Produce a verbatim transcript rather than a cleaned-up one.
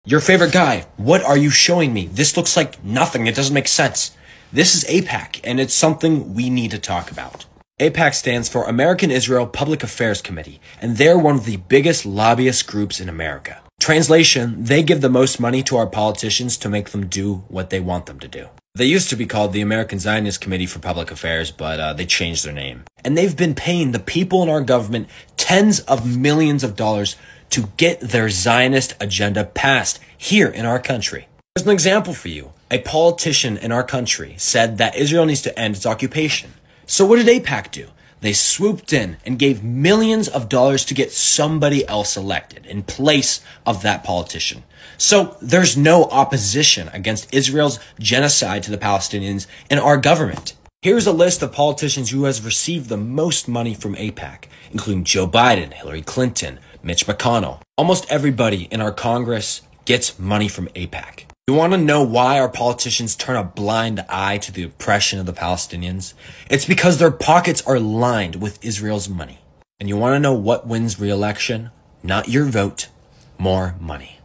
Your favorite guy, what are you showing me? This looks like nothing. It doesn't make sense. This is AIPAC, and it's something we need to talk about. AIPAC stands for American Israel Public Affairs Committee, and they're one of the biggest lobbyist groups in America. Translation, they give the most money to our politicians to make them do what they want them to do. They used to be called the American Zionist Committee for Public Affairs, but uh, they changed their name. And they've been paying the people in our government tens of millions of dollars to get their Zionist agenda passed here in our country. Here's an example for you. A politician in our country said that Israel needs to end its occupation. So what did AIPAC do? They swooped in and gave millions of dollars to get somebody else elected in place of that politician. So there's no opposition against Israel's genocide to the Palestinians in our government. Here's a list of politicians who has received the most money from AIPAC, including Joe Biden, Hillary Clinton, Mitch McConnell. Almost everybody in our Congress gets money from AIPAC. You want to know why our politicians turn a blind eye to the oppression of the Palestinians? It's because their pockets are lined with Israel's money. And you want to know what wins re-election? Not your vote, more money.